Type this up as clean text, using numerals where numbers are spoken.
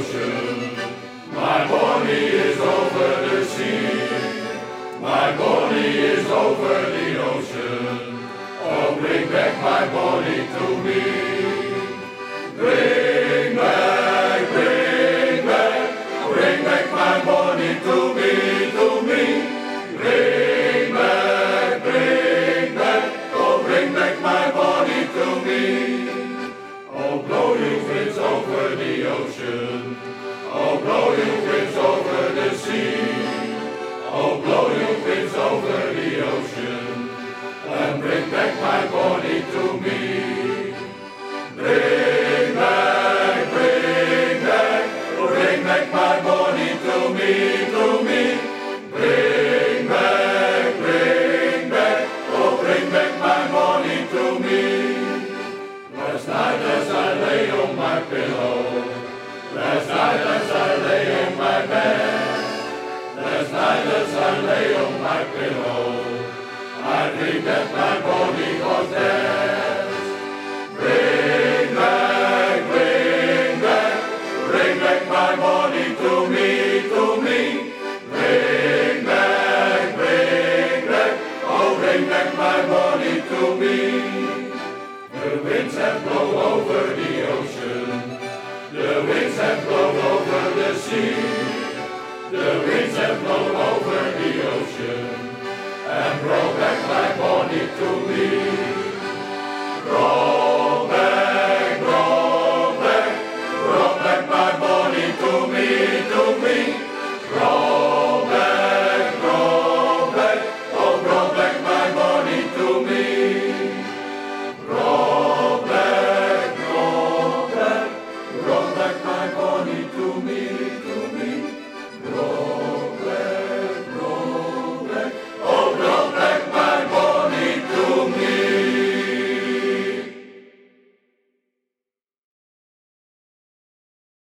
ocean. My body is over the sea. My body is over the ocean. Oh, bring back my body to me. Bring back my body to me, to me. Bring back, oh, bring back my body to me. Oh, blow you winds over the ocean. Oh, blow you winds over the sea. Oh, blow you winds over the ocean. And bring back my body to me. Bring back my body to me, to me. Bring back, oh, bring back my body to me. Last night as I lay on my pillow, last night as I lay in my bed, last night as I lay on my pillow, I dreamed that my body was dead. Bring back my body to me, to me. Bring back, oh, bring back my body to me. The winds have blown over the ocean. The winds have blown over the sea. The winds have blown over the ocean and brought